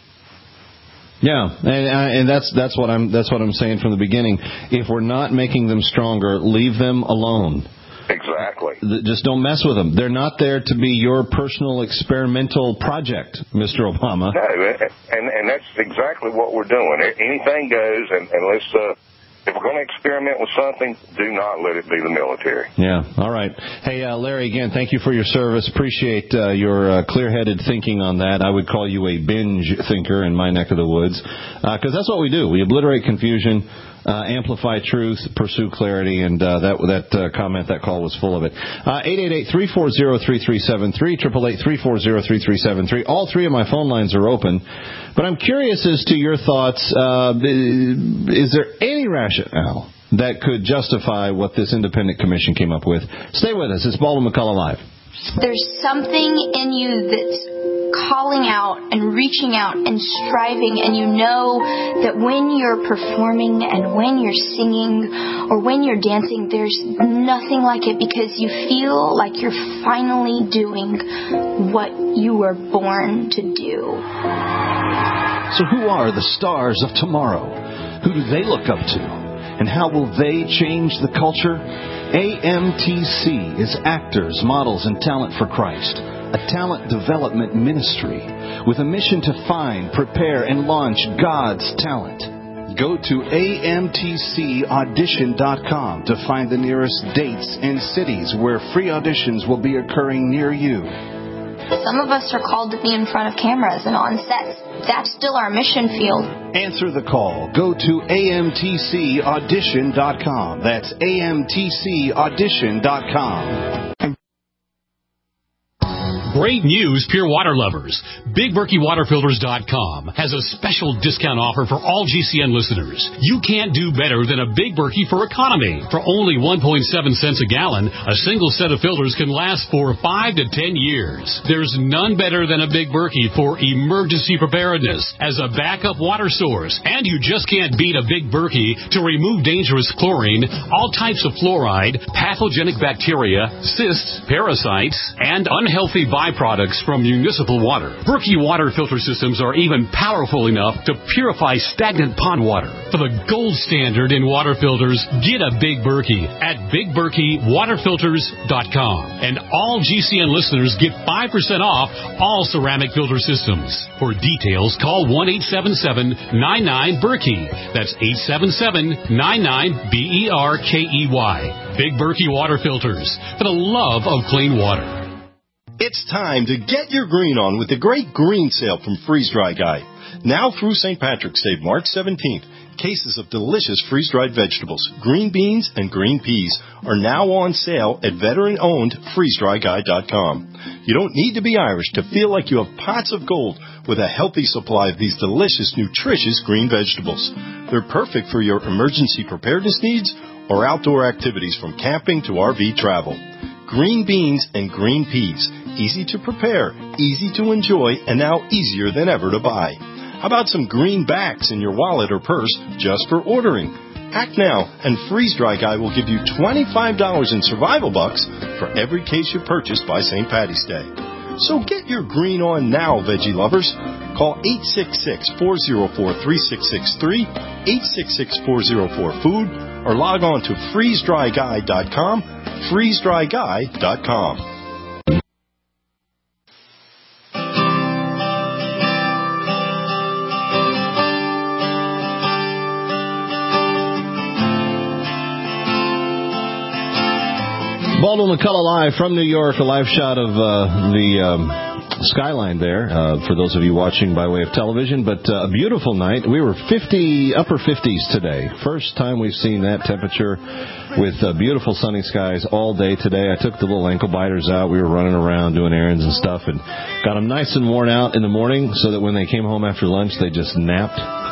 Yeah, and, and that's that's what I'm that's what I'm saying from the beginning. If we're not making them stronger, leave them alone. Exactly. Just don't mess with them. They're not there to be your personal experimental project, Mister Obama. No, and and that's exactly what we're doing. Anything goes, and, and let's. Uh, If we're going to experiment with something, do not let it be the military. Yeah, all right. Hey, uh, Larry, again, thank you for your service. Appreciate uh, your uh, clear-headed thinking on that. I would call you a binge thinker in my neck of the woods, because uh, that's what we do. We obliterate confusion, uh, amplify truth, pursue clarity, and uh, that that uh, comment, that call was full of it. Uh, eight eight eight, three four zero, three three seven three, eight eight eight, three four zero, three three seven three. All three of my phone lines are open. But I'm curious as to your thoughts. Uh, is there any rationale that could justify what this independent commission came up with? Stay with us. It's Baldwin McCullough Live. There's something in you that's calling out and reaching out and striving, and you know that when you're performing and when you're singing or when you're dancing, there's nothing like it, because you feel like you're finally doing what you were born to do. So who are the stars of tomorrow? Who do they look up to? And how will they change the culture? A M T C is Actors, Models, and Talent for Christ, a talent development ministry with a mission to find, prepare, and launch God's talent. Go to A M T C audition dot com to find the nearest dates and cities where free auditions will be occurring near you. Some of us are called to be in front of cameras and on sets. That's still our mission field. Answer the call. Go to A M T C audition dot com. That's A M T C audition dot com. Great news, pure water lovers. Big Berkey Water Filters dot com has a special discount offer for all G C N listeners. You can't do better than a Big Berkey for economy. For only one point seven cents a gallon, a single set of filters can last for five to ten years. There's none better than a Big Berkey for emergency preparedness as a backup water source. And you just can't beat a Big Berkey to remove dangerous chlorine, all types of fluoride, pathogenic bacteria, cysts, parasites, and unhealthy byproducts from municipal water. Berkey water filter systems are even powerful enough to purify stagnant pond water. For the gold standard in water filters, get a Big Berkey at Big Berkey Water Filters dot com. And all G C N listeners get five percent off all ceramic filter systems. For details, call one eight seven seven, nine nine, Berkey. That's eight seven seven, nine nine, B E R K E Y. Big Berkey Water Filters, for the love of clean water. It's time to get your green on with the great green sale from Freeze Dry Guy. Now through Saint Patrick's Day, March seventeenth, cases of delicious freeze-dried vegetables, green beans, and green peas are now on sale at veteran-owned freeze dry guy dot com. You don't need to be Irish to feel like you have pots of gold with a healthy supply of these delicious, nutritious green vegetables. They're perfect for your emergency preparedness needs or outdoor activities from camping to R V travel. Green beans and green peas. Easy to prepare, easy to enjoy, and now easier than ever to buy. How about some greenbacks in your wallet or purse just for ordering? Act now, and Freeze Dry Guy will give you twenty-five dollars in survival bucks for every case you purchase by Saint Patty's Day. So get your green on now, veggie lovers. Call eight six six, four oh four, three six six three, eight six six, four oh four, food, or log on to freeze dry guy dot com, freeze dry guy dot com. Baldwin McCullough live from New York, a live shot of uh, the um, skyline there, uh, for those of you watching by way of television. But uh, a beautiful night. We were fifty, upper fifties today. First time we've seen that temperature with uh, beautiful sunny skies all day today. I took the little ankle biters out. We were running around doing errands and stuff and got them nice and worn out in the morning so that when they came home after lunch, they just napped.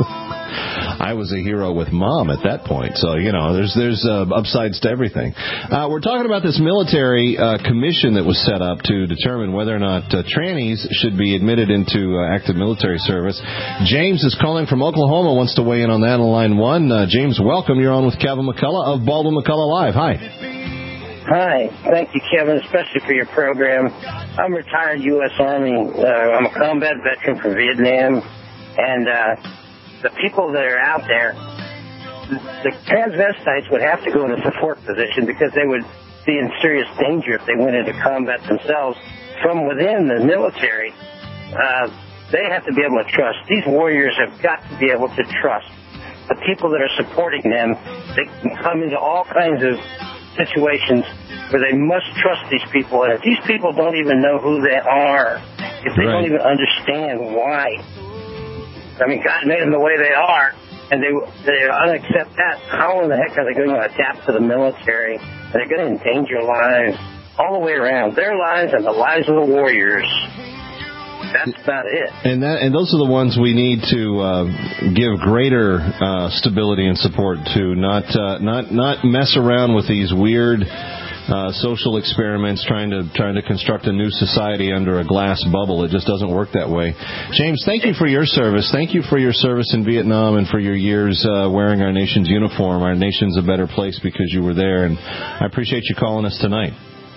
I was a hero with Mom at that point. So, you know, there's there's uh, upsides to everything. Uh, we're talking about this military uh, commission that was set up to determine whether or not uh, trannies should be admitted into uh, active military service. James is calling from Oklahoma, wants to weigh in on that on line one. Uh, James, welcome. You're on with Kevin McCullough of Baldwin McCullough Live. Hi. Hi. Thank you, Kevin, especially for your program. I'm a retired U S Army. Uh, I'm a combat veteran from Vietnam. And uh the people that are out there, the transvestites would have to go in a support position because they would be in serious danger if they went into combat themselves. From within the military, uh, they have to be able to trust. These warriors have got to be able to trust the people that are supporting them. They can come into all kinds of situations where they must trust these people. And if these people don't even know who they are, if they right. don't even understand why, I mean, God made them the way they are, and they they unaccept that. How in the heck are they going to adapt to the military? And they're going to endanger lives all the way around, their lives and the lives of the warriors. That's about it. And that and those are the ones we need to uh, give greater uh, stability and support to, not uh, not not mess around with these weird Uh, social experiments, trying to trying to construct a new society under a glass bubble. It just doesn't work that way. James, thank you for your service. Thank you for your service in Vietnam and for your years uh, wearing our nation's uniform. Our nation's a better place because you were there, and I appreciate you calling us tonight.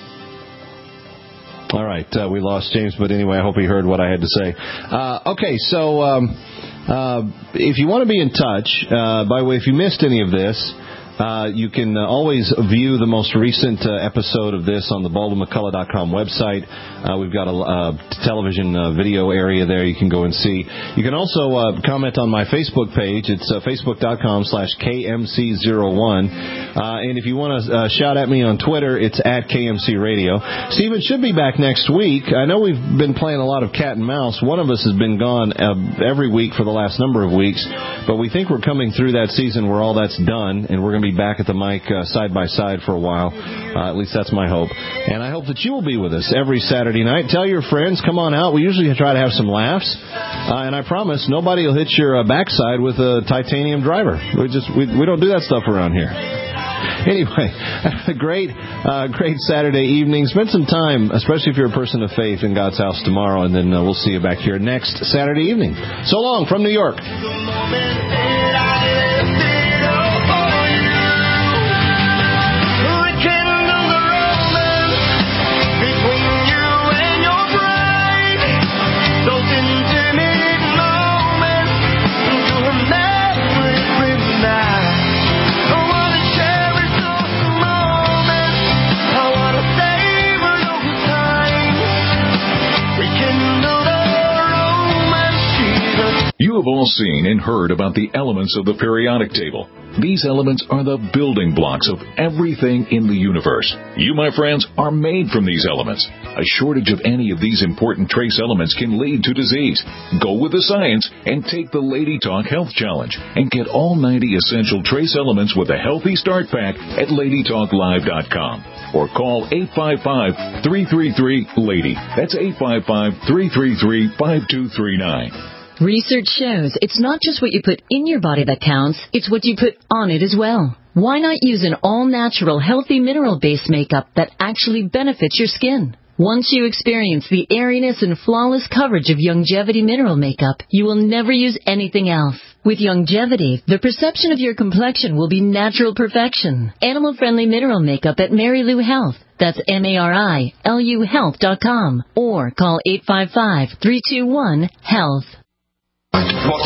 All right, uh, we lost James, but anyway, I hope he heard what I had to say. Uh, okay, so um, uh, if you want to be in touch, uh, by the way, if you missed any of this, Uh, you can uh, always view the most recent uh, episode of this on the Baldwin McCullough dot com website. Uh, we've got a uh, television uh, video area there you can go and see. You can also uh, comment on my Facebook page. It's uh, facebook dot com slash K M C zero one. Uh, and if you want to uh, shout at me on Twitter, it's at K M C Radio. Stephen should be back next week. I know we've been playing a lot of cat and mouse. One of us has been gone uh, every week for the last number of weeks. But we think we're coming through that season where all that's done, and we're going to be back at the mic uh, side by side for a while. Uh, at least that's my hope. And I hope that you will be with us every Saturday night. Tell your friends, come on out. We usually try to have some laughs. Uh, and I promise nobody will hit your uh, backside with a titanium driver. We just we, we don't do that stuff around here. Anyway, a great, uh, great Saturday evening. Spend some time, especially if you're a person of faith, in God's house tomorrow, and then uh, we'll see you back here next Saturday evening. So long from New York. You have all seen and heard about the elements of the periodic table. These elements are the building blocks of everything in the universe. You, my friends, are made from these elements. A shortage of any of these important trace elements can lead to disease. Go with the science and take the Lady Talk Health Challenge and get all ninety essential trace elements with a healthy start pack at lady talk live dot com or call eight five five, three three three, LADY. That's eight five five, three three three, five two three nine. Research shows it's not just what you put in your body that counts, it's what you put on it as well. Why not use an all-natural, healthy mineral-based makeup that actually benefits your skin? Once you experience the airiness and flawless coverage of Longevity Mineral Makeup, you will never use anything else. With longevity, the perception of your complexion will be natural perfection. Animal-friendly mineral makeup at Mary Lou Health. That's M A R I L U health dot com. Or call eight five five, three two one, HEALTH.